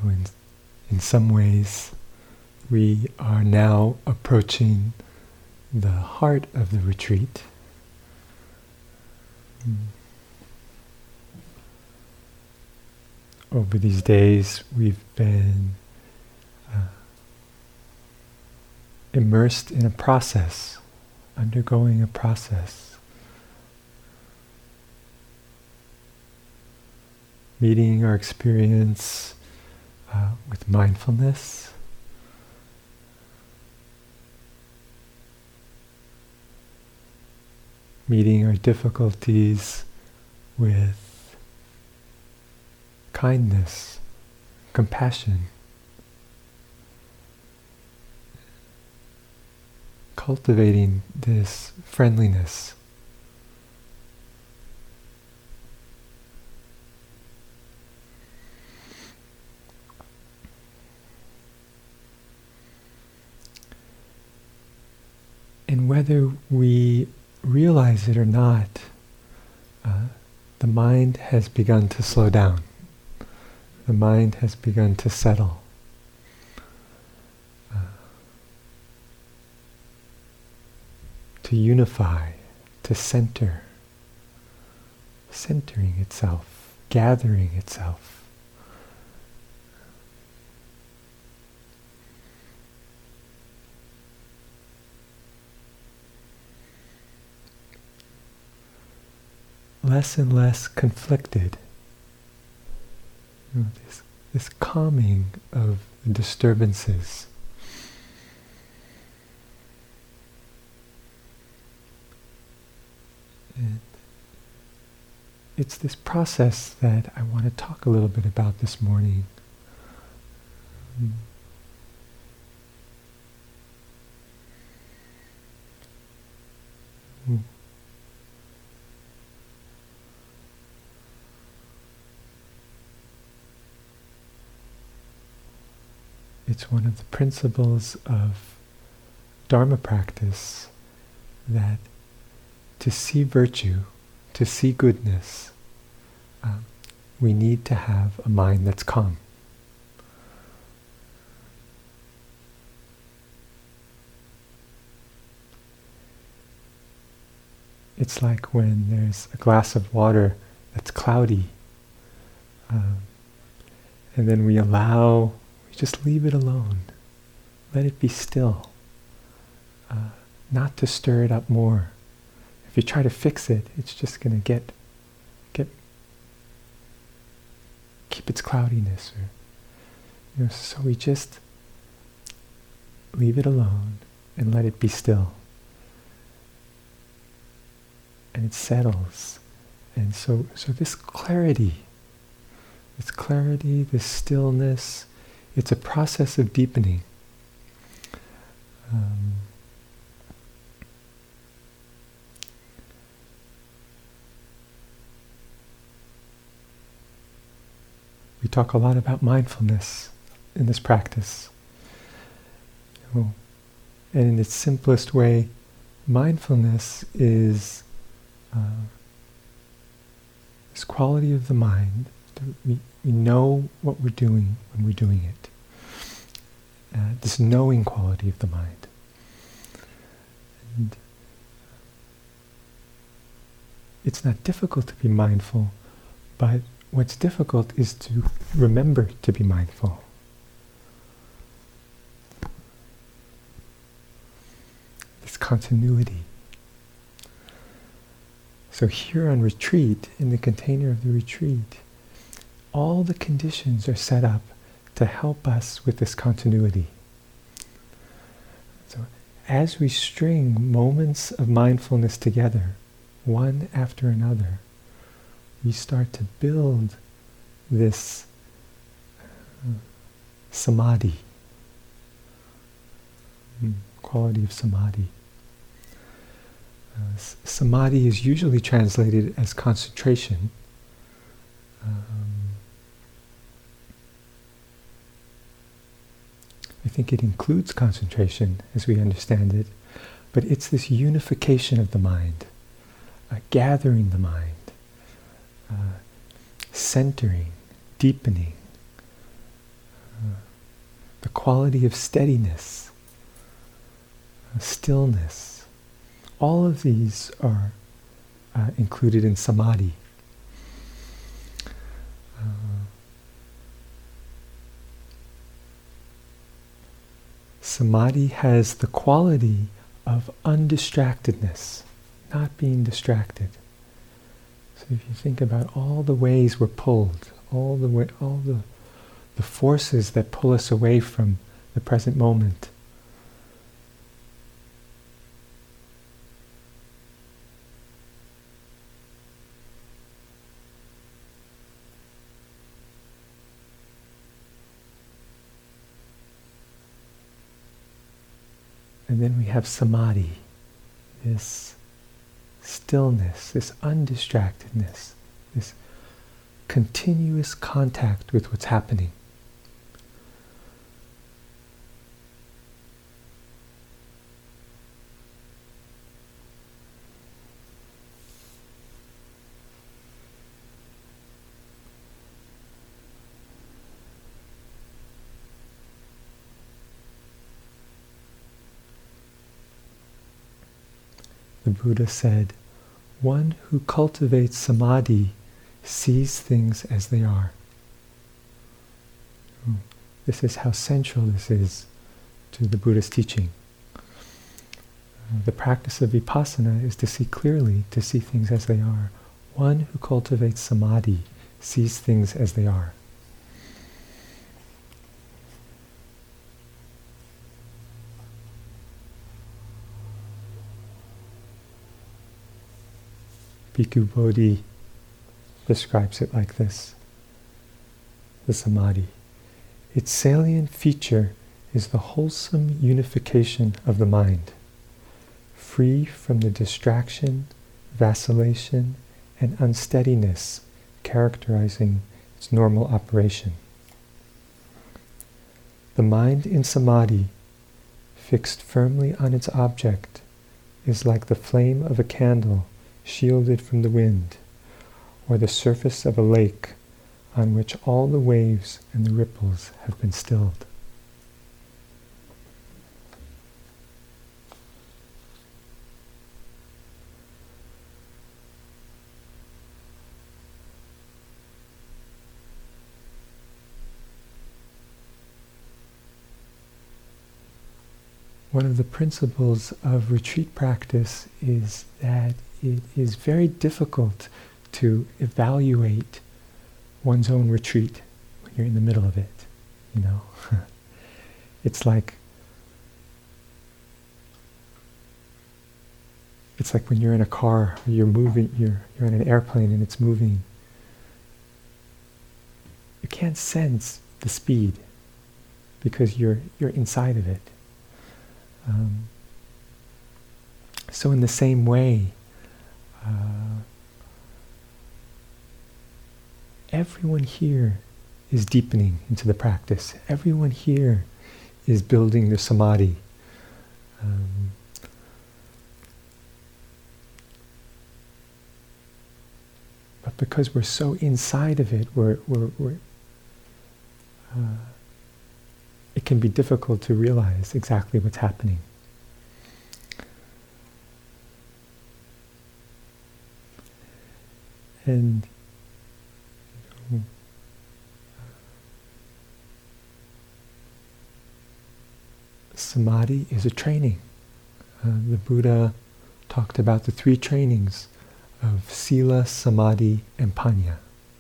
So in some ways, we are now approaching the heart of the retreat. Over these days, we've been immersed in a process, undergoing a process, meeting our experience with mindfulness, meeting our difficulties with kindness, compassion, cultivating this friendliness. And whether we realize it or not, the mind has begun to slow down. The mind has begun to settle. To unify, to center, centering itself, gathering itself. Less and less conflicted. This calming of the disturbances. And it's this process that I want to talk a little bit about this morning. It's one of the principles of Dharma practice that to see virtue, to see goodness, we need to have a mind that's calm. It's like when there's a glass of water that's cloudy, and then we just leave it alone. Let it be still. Not to stir it up more. If you try to fix it, it's just going to keep its cloudiness. So we just leave it alone and let it be still. And it settles. And so this clarity, this stillness, it's a process of deepening. We talk a lot about mindfulness in this practice. And in its simplest way, mindfulness is this quality of the mind. We know what we're doing when we're doing it. This knowing quality of the mind. And it's not difficult to be mindful, but what's difficult is to remember to be mindful. This continuity. So here on retreat, in the container of the retreat, all the conditions are set up to help us with this continuity. So as we string moments of mindfulness together, one after another, we start to build this samadhi, quality of samadhi. Samadhi is usually translated as concentration. I think it includes concentration as we understand it, but it's this unification of the mind, gathering the mind, centering, deepening. the quality of steadiness, stillness. All of these are included in samadhi. Samadhi has the quality of undistractedness, not being distracted. So if you think about all the ways we're pulled, all the forces that pull us away from the present moment, and then we have samadhi, this stillness, this undistractedness, this continuous contact with what's happening. The Buddha said, "One who cultivates samadhi sees things as they are." This is how central this is to the Buddha's teaching. The practice of vipassana is to see clearly, to see things as they are. One who cultivates samadhi sees things as they are. Bhikkhu Bodhi describes it like this, the samadhi. Its salient feature is the wholesome unification of the mind, free from the distraction, vacillation, and unsteadiness characterizing its normal operation. The mind in samadhi, fixed firmly on its object, is like the flame of a candle shielded from the wind, or the surface of a lake on which all the waves and the ripples have been stilled. One of the principles of retreat practice is that it is very difficult to evaluate one's own retreat when you're in the middle of it, you know. It's like when you're in a car, or you're moving, you're in an airplane and it's moving. You can't sense the speed because you're inside of it. So in the same way, everyone here is deepening into the practice. Everyone here is building the samadhi. But because we're so inside of it, it can be difficult to realize exactly what's happening. And samadhi is a training. The Buddha talked about the 3 trainings of sila, samadhi, and panya.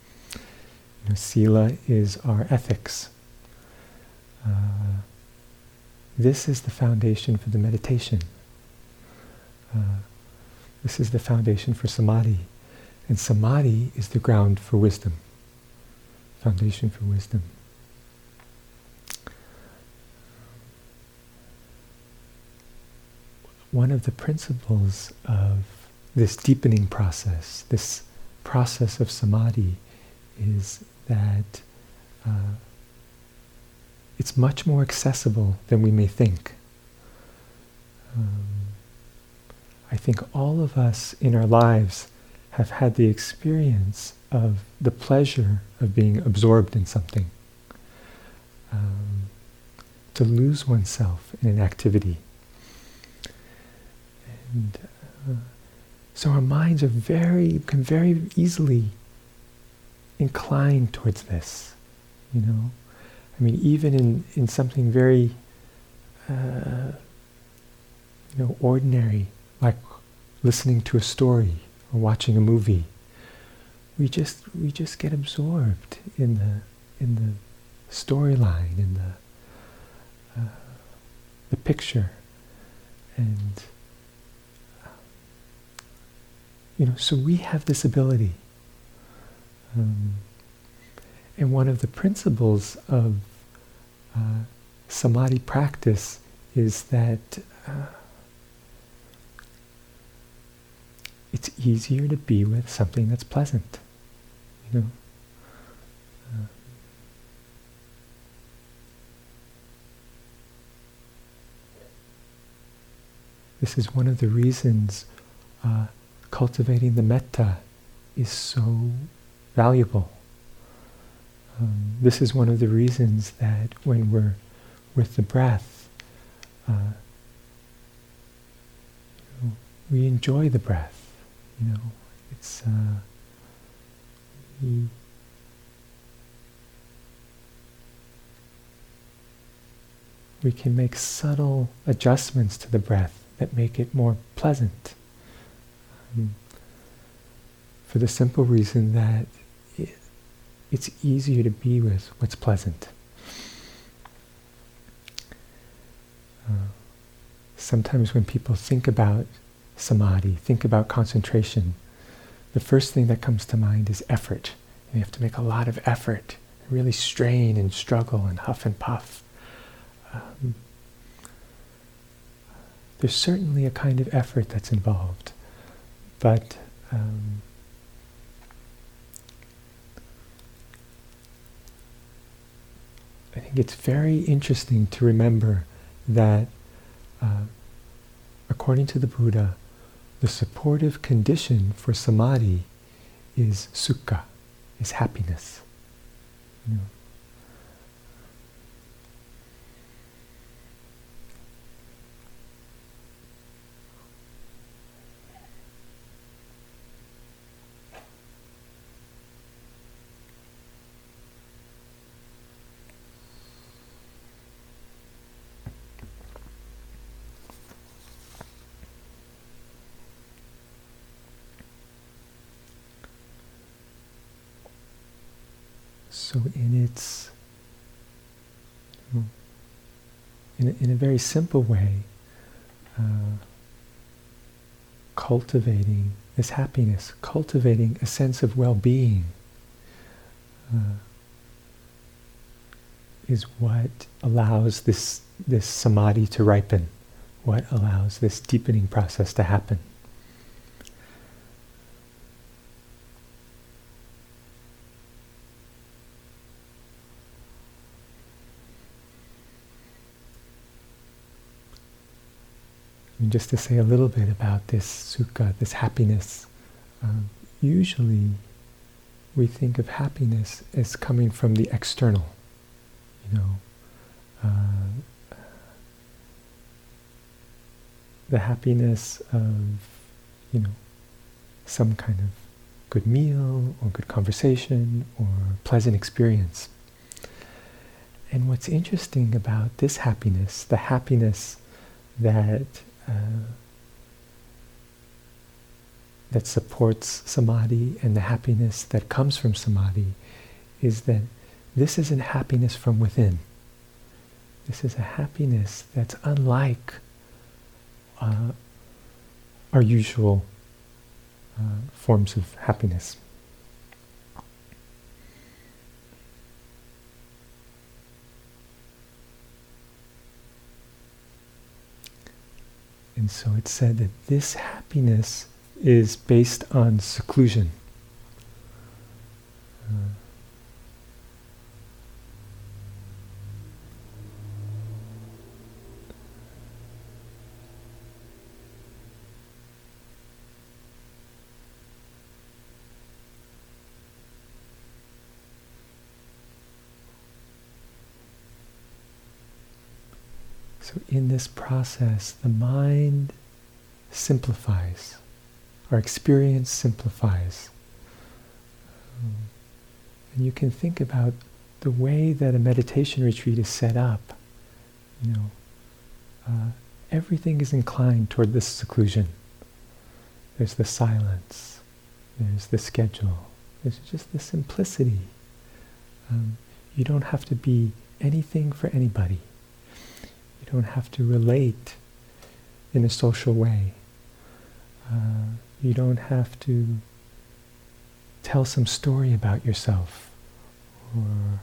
Sila is our ethics. This is the foundation for the meditation. This is the foundation for samadhi. And samadhi is the ground for wisdom, foundation for wisdom. One of the principles of this deepening process, this process of samadhi, is that it's much more accessible than we may think. I think all of us in our lives have had the experience of the pleasure of being absorbed in something. to lose oneself in an activity. And so our minds are can very easily incline towards this, you know. I mean, even in something very, ordinary, like listening to a story or watching a movie, we just get absorbed in the storyline, in the picture, and so we have this ability. And one of the principles of samadhi practice is that it's easier to be with something that's pleasant, you know. This is one of the reasons cultivating the metta is so valuable. This is one of the reasons that when we're with the breath, we enjoy the breath. It's we can make subtle adjustments to the breath that make it more pleasant. For the simple reason that it's easier to be with what's pleasant. Sometimes when people think about samadhi, think about concentration, the first thing that comes to mind is effort. You have to make a lot of effort, really strain and struggle and huff and puff. There's certainly a kind of effort that's involved, but I think it's very interesting to remember that according to the Buddha, the supportive condition for samadhi is sukha, is happiness. So in a very simple way, cultivating this happiness, cultivating a sense of well-being, is what allows this samadhi to ripen, what allows this deepening process to happen. And just to say a little bit about this sukha, this happiness, usually we think of happiness as coming from the external, the happiness of, some kind of good meal or good conversation or pleasant experience. And what's interesting about this happiness, the happiness that supports samadhi and the happiness that comes from samadhi, is that this is a happiness from within. This is a happiness that's unlike our usual forms of happiness. And so it's said that this happiness is based on seclusion. So in this process, the mind simplifies. Our experience simplifies. And you can think about the way that a meditation retreat is set up. Everything is inclined toward this seclusion. There's the silence. There's the schedule. There's just the simplicity. You don't have to be anything for anybody. You don't have to relate in a social way. You don't have to tell some story about yourself or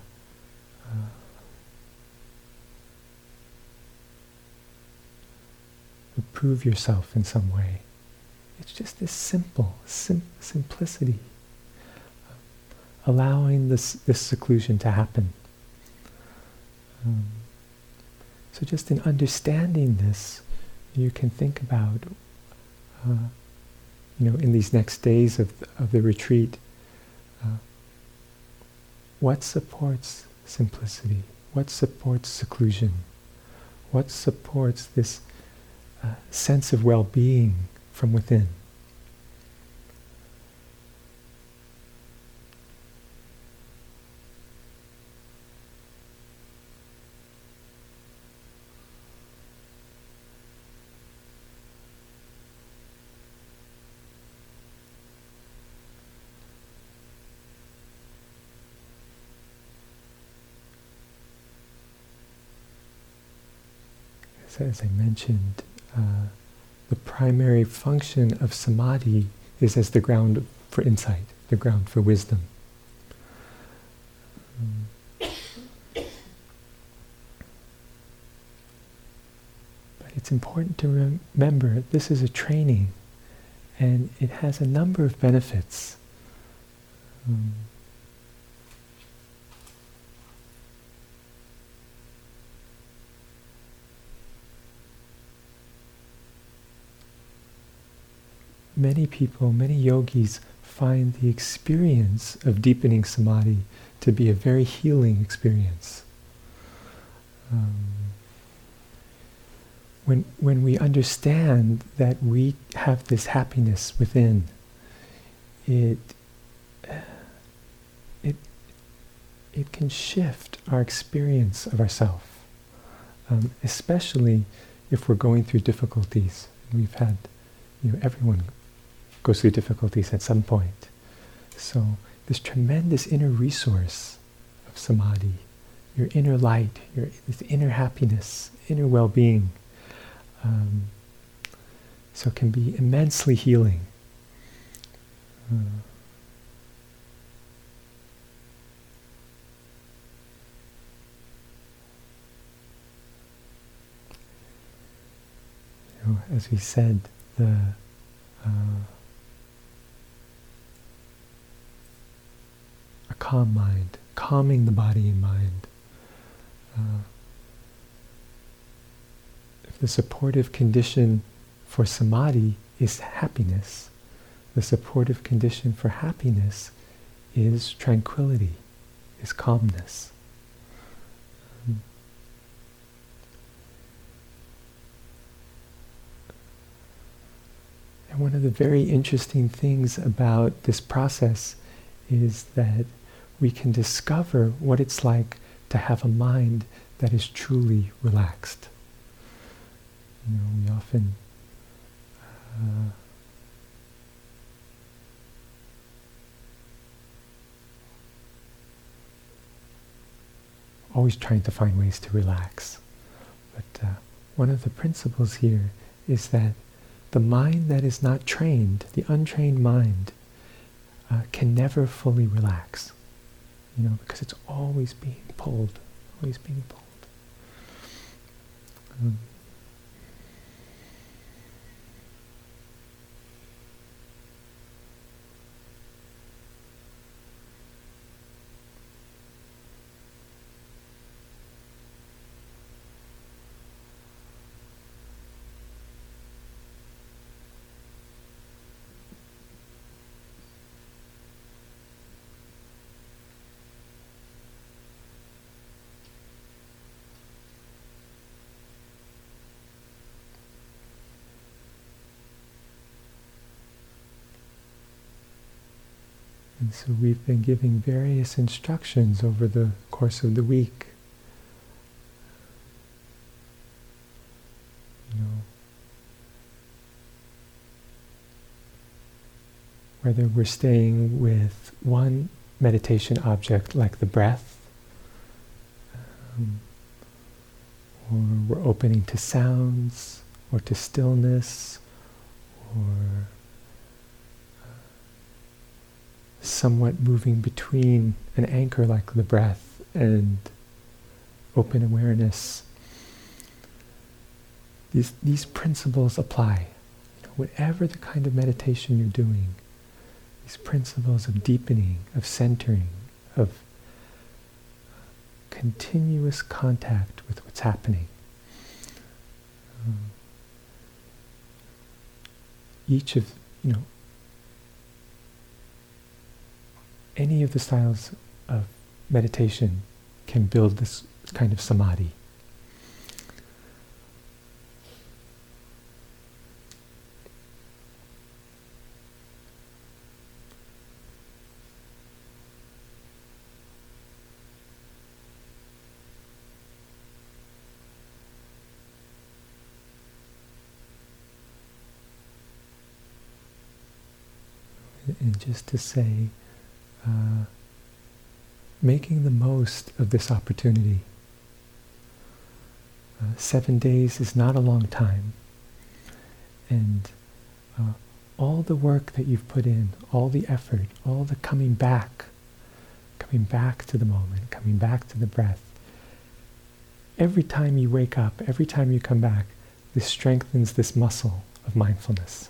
prove yourself in some way. It's just this simple simplicity, allowing this seclusion to happen. So just in understanding this, you can think about, in these next days of the retreat, what supports simplicity? What supports seclusion? What supports this sense of well-being from within? So as I mentioned, the primary function of samadhi is as the ground for insight, the ground for wisdom. But it's important to remember this is a training, and it has a number of benefits. Many people, many yogis find the experience of deepening samadhi to be a very healing experience. When we understand that we have this happiness within, it can shift our experience of ourselves, especially if we're going through difficulties. We've had, everyone goes through difficulties at some point. So this tremendous inner resource of samadhi, your inner light, this inner happiness, inner well-being, so can be immensely healing. As we said, a calm mind, calming the body and mind. If the supportive condition for samadhi is happiness, the supportive condition for happiness is tranquility, is calmness. And one of the very interesting things about this process is that we can discover what it's like to have a mind that is truly relaxed. We often always trying to find ways to relax. But one of the principles here is that the mind that is not trained, the untrained mind, can never fully relax, because it's always being pulled, always being pulled. And so we've been giving various instructions over the course of the week. Whether we're staying with one meditation object like the breath, or we're opening to sounds, or to stillness, or somewhat moving between an anchor like the breath and open awareness. These principles apply. Whatever the kind of meditation you're doing, these principles of deepening, of centering, of continuous contact with what's happening. Each of, any of the styles of meditation can build this kind of samadhi. And just to say, making the most of this opportunity. 7 days is not a long time. And all the work that you've put in, all the effort, all the coming back to the moment, coming back to the breath, every time you wake up, every time you come back, this strengthens this muscle of mindfulness.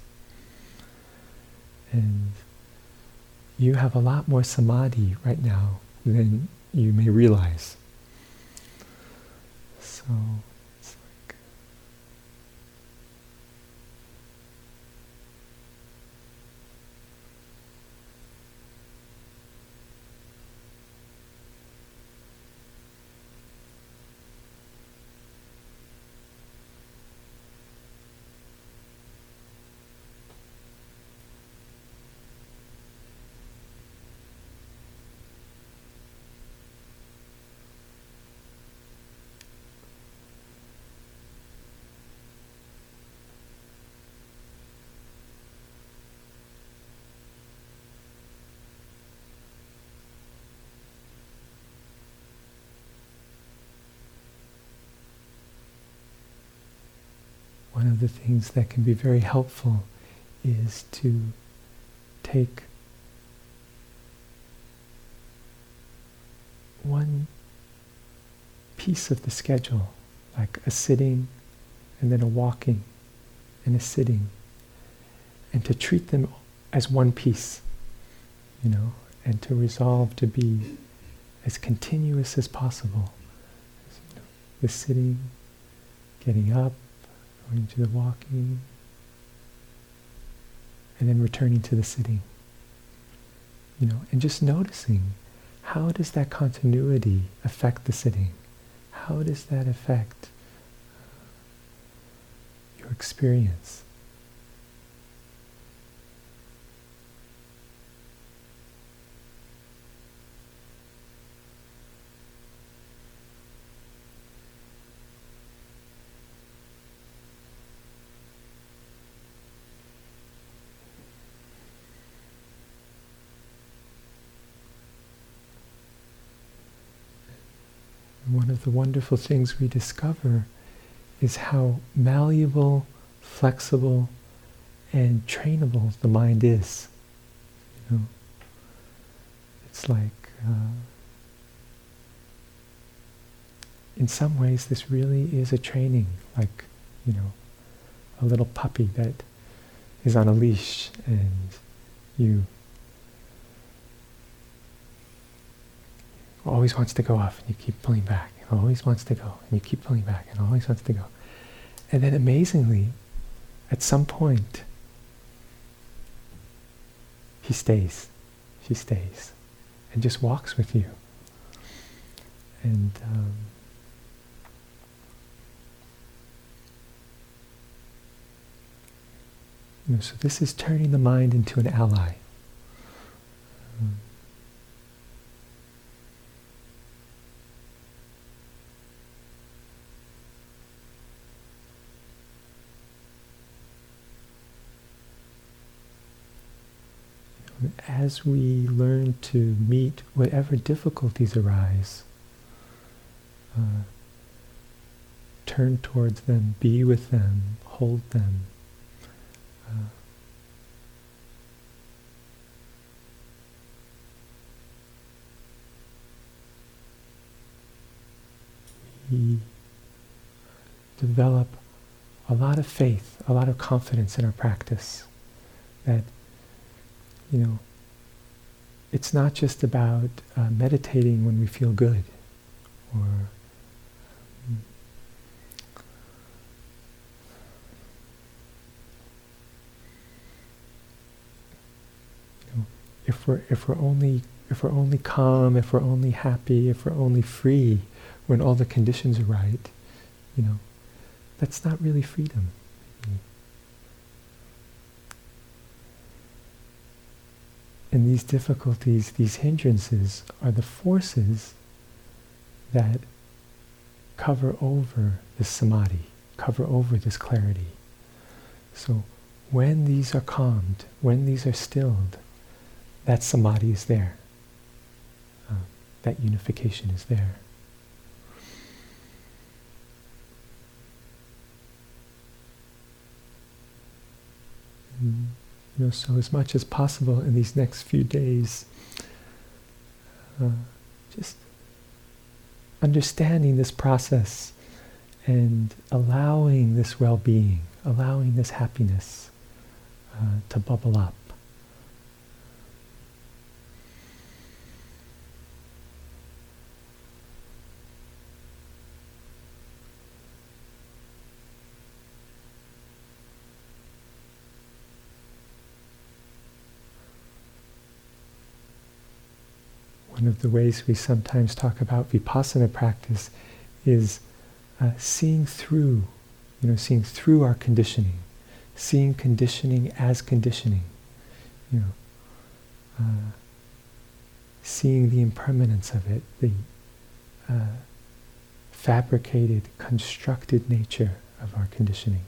And you have a lot more samadhi right now than you may realize. So it's like one of the things that can be very helpful is to take one piece of the schedule, like a sitting and then a walking and a sitting, and to treat them as one piece, and to resolve to be as continuous as possible. The sitting, getting up, going to the walking, and then returning to the sitting. And just noticing, how does that continuity affect the sitting? How does that affect your experience? One of the wonderful things we discover is how malleable, flexible, and trainable the mind is. It's like, in some ways this really is a training, like, a little puppy that is on a leash and you always wants to go off and you keep pulling back, and always wants to go and you keep pulling back and always wants to go. And then amazingly, at some point, he stays, she stays, and just walks with you. And so this is turning the mind into an ally. As we learn to meet whatever difficulties arise, turn towards them, be with them, hold them. We develop a lot of faith, a lot of confidence in our practice. That, it's not just about meditating when we feel good, or if we're only calm, if we're only happy, if we're only free when all the conditions are right, that's not really freedom. And these difficulties, these hindrances, are the forces that cover over this samadhi, cover over this clarity. So when these are calmed, when these are stilled, that samadhi is there. That unification is there. So as much as possible in these next few days, just understanding this process and allowing this well-being, allowing this happiness to bubble up. One of the ways we sometimes talk about vipassana practice is seeing through our conditioning, seeing conditioning as conditioning, seeing the impermanence of it, the fabricated, constructed nature of our conditioning.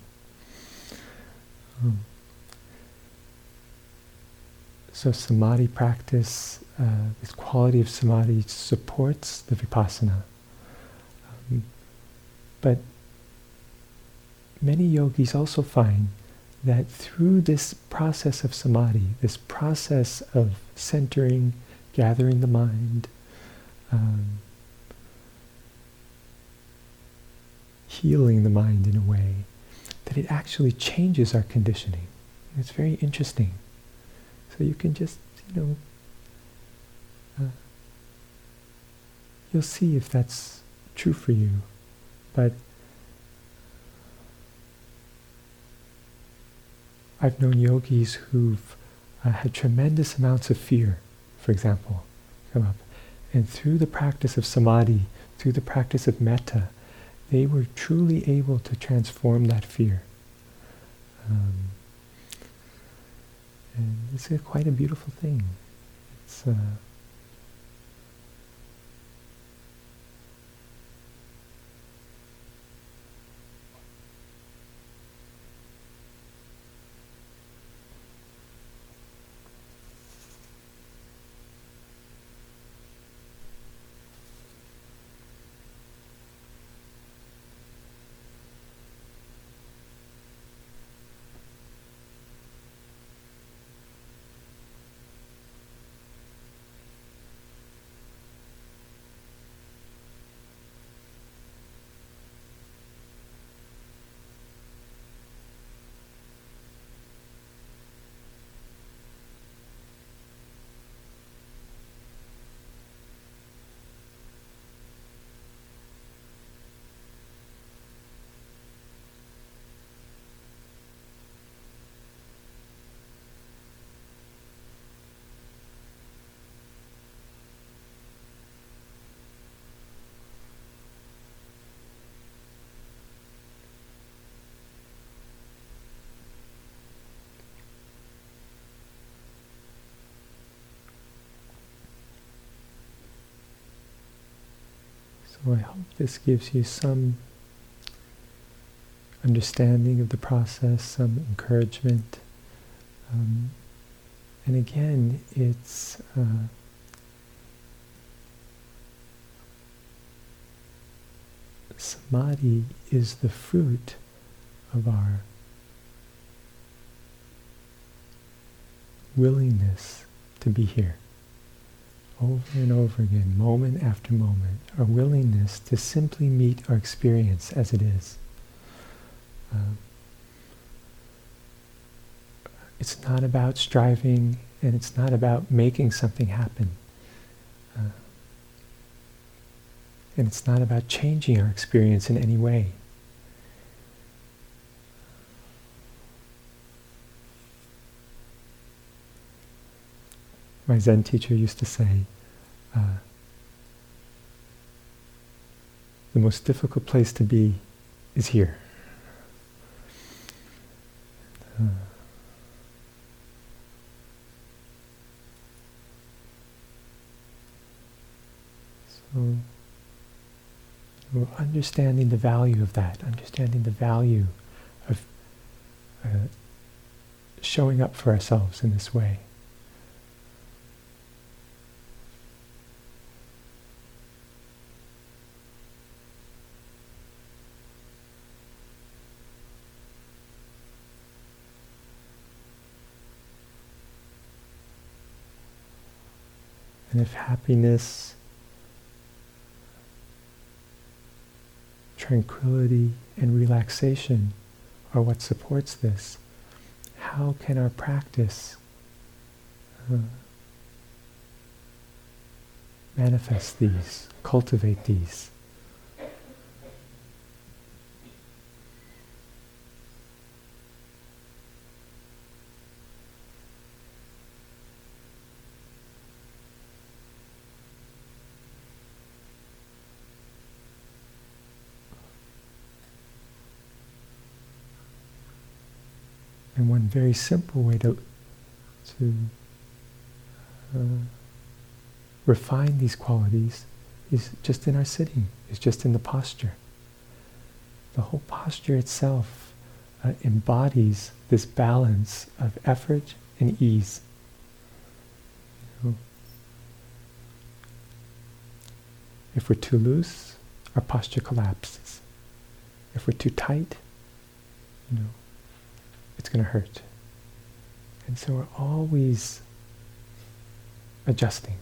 So samadhi practice, this quality of samadhi supports the vipassana. But many yogis also find that through this process of samadhi, this process of centering, gathering the mind, healing the mind in a way, that it actually changes our conditioning. And it's very interesting. So you can just, you'll see if that's true for you. But I've known yogis who've had tremendous amounts of fear, for example, come up. And through the practice of samadhi, through the practice of metta, they were truly able to transform that fear. And it's quite a beautiful thing. It's So I hope this gives you some understanding of the process, some encouragement. And again, it's samadhi is the fruit of our willingness to be here. Over and over again, moment after moment, our willingness to simply meet our experience as it is. It's not about striving, and it's not about making something happen. And it's not about changing our experience in any way. My Zen teacher used to say, the most difficult place to be is here. So, we're understanding the value of that, understanding the value of showing up for ourselves in this way. And if happiness, tranquility, and relaxation are what supports this, how can our practice manifest these, cultivate these? And one very simple way to refine these qualities is just in our sitting, is just in the posture. The whole posture itself embodies this balance of effort and ease. If we're too loose, our posture collapses. If we're too tight, it's going to hurt. And so we're always adjusting.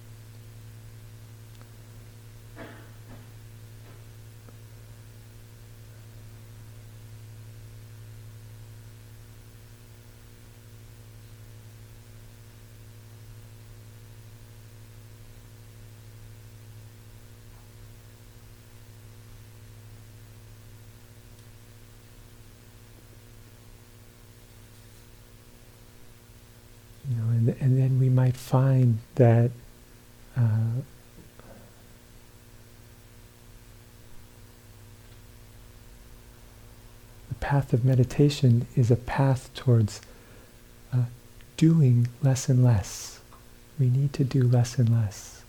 And then we might find that the path of meditation is a path towards doing less and less. We need to do less and less.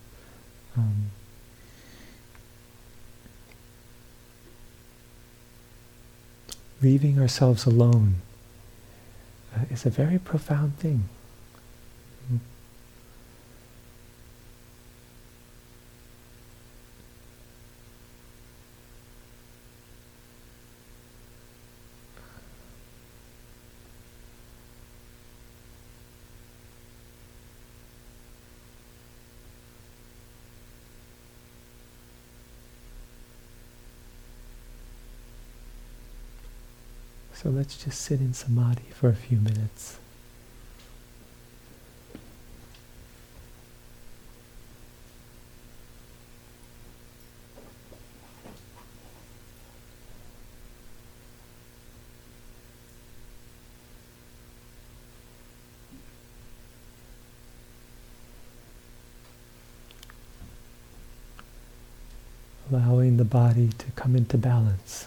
Leaving ourselves alone is a very profound thing. So let's just sit in samadhi for a few minutes. Allowing the body to come into balance.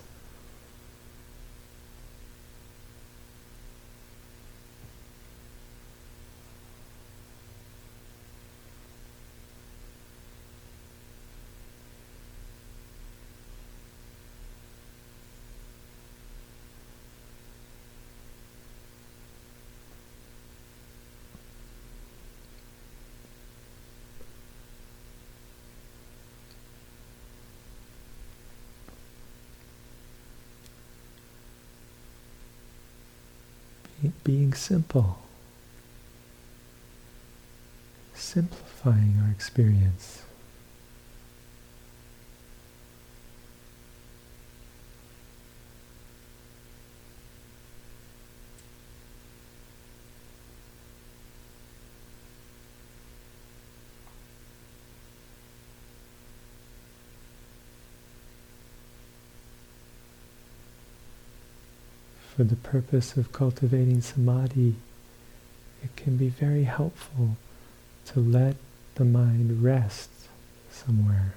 being simple, simplifying our experience. For the purpose of cultivating samadhi, it can be very helpful to let the mind rest somewhere.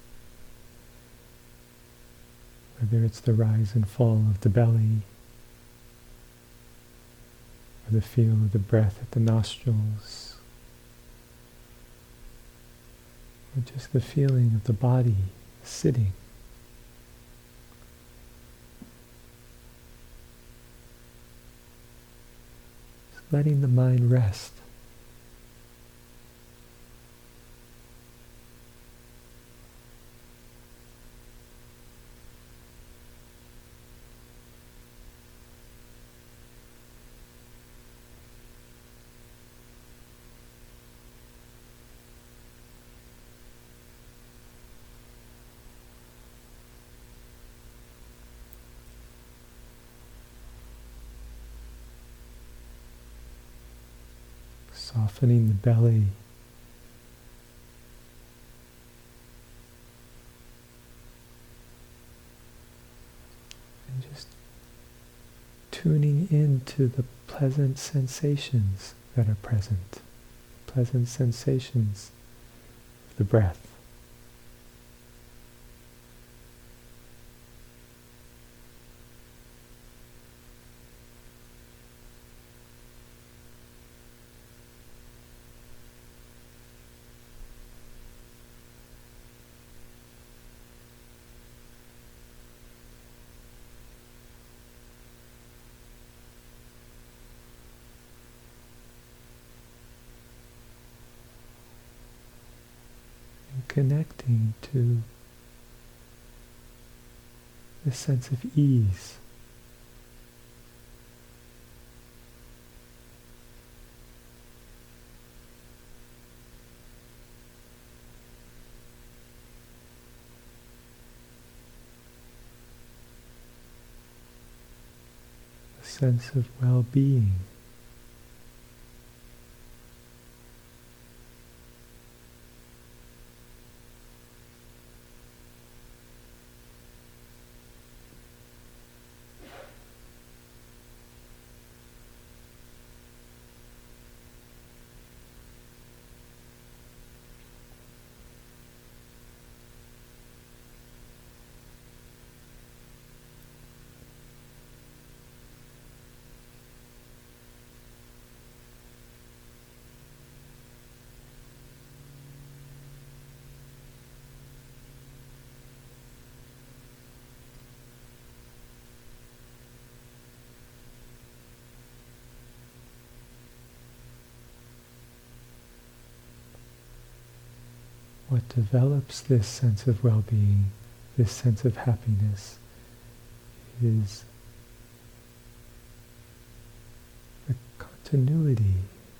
Whether it's the rise and fall of the belly, or the feel of the breath at the nostrils, or just the feeling of the body sitting. Letting the mind rest. Softening the belly. And just tuning into the pleasant sensations that are present. Pleasant sensations of the breath. Connecting to this sense of ease. A sense of well-being. What develops this sense of well-being, this sense of happiness, is the continuity.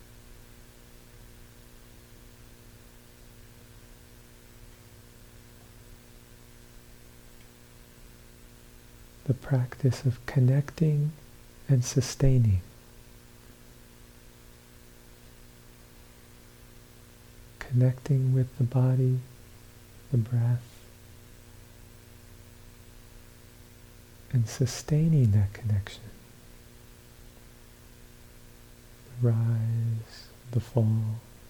The practice of connecting and sustaining. Connecting with the body, the breath, and sustaining that connection. The rise, the fall.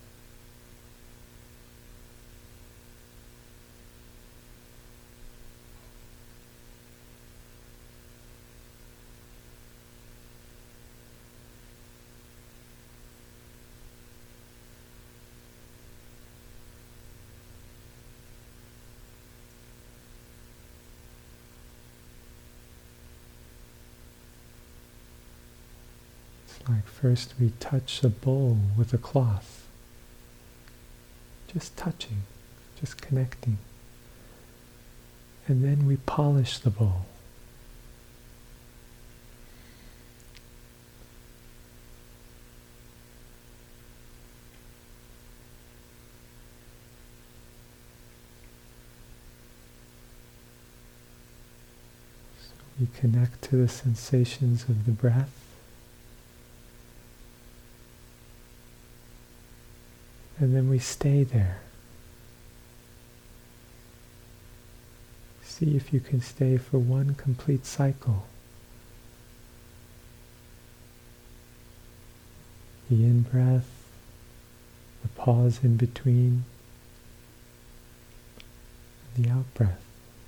Like first we touch a bowl with a cloth, just touching, just connecting, and then we polish the bowl. We connect to the sensations of the breath. And then we stay there. See if you can stay for one complete cycle. The in-breath, the pause in between, and the out-breath.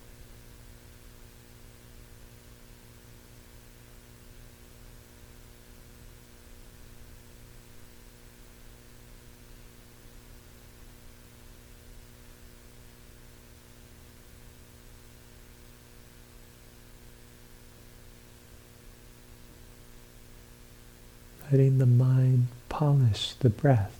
Letting the mind polish the breath.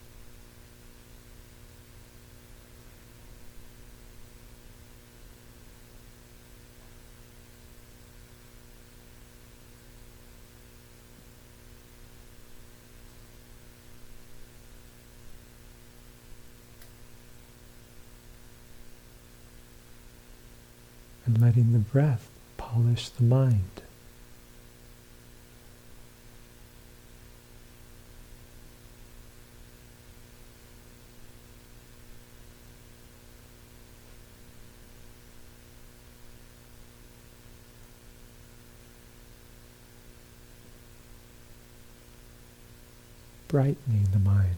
And letting the breath polish the mind. Brightening the mind.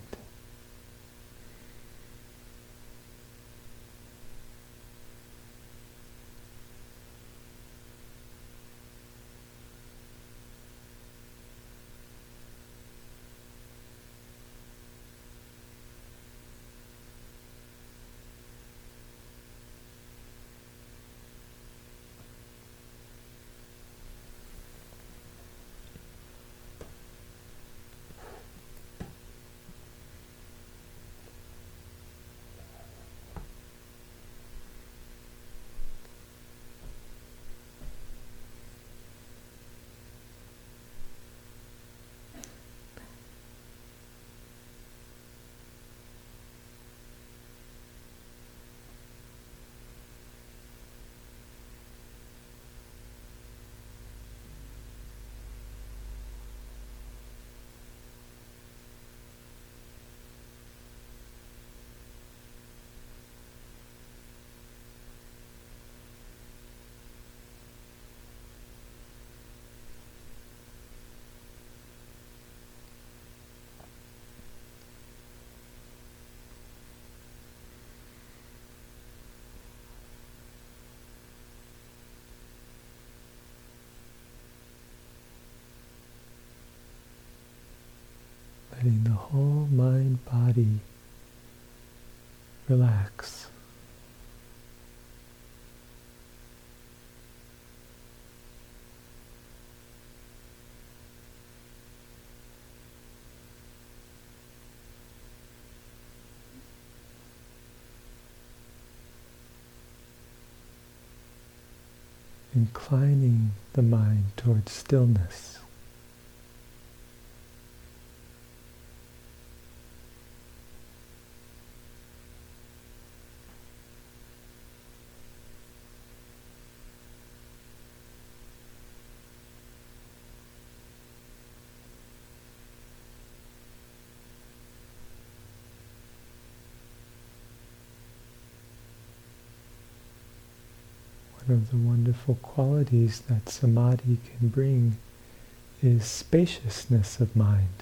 Letting the whole mind-body relax. Inclining the mind towards stillness. One of the wonderful qualities that samadhi can bring is spaciousness of mind.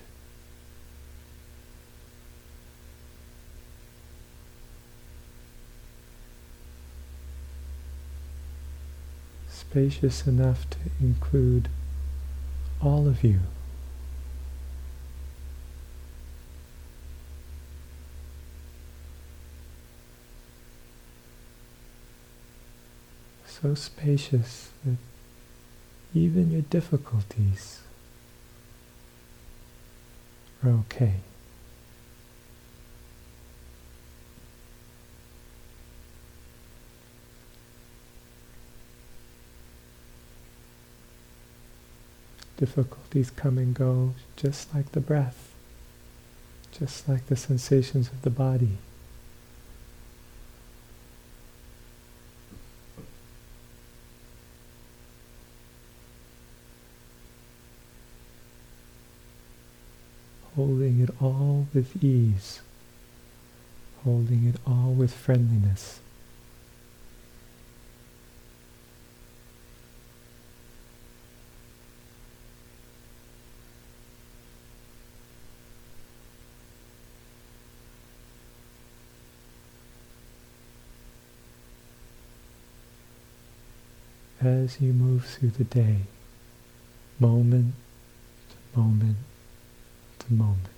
Spacious enough to include all of you. So spacious that even your difficulties are okay. Difficulties come and go just like the breath, just like the sensations of the body. holding it all with ease, holding it all with friendliness. As you move through the day, moment to moment to moment.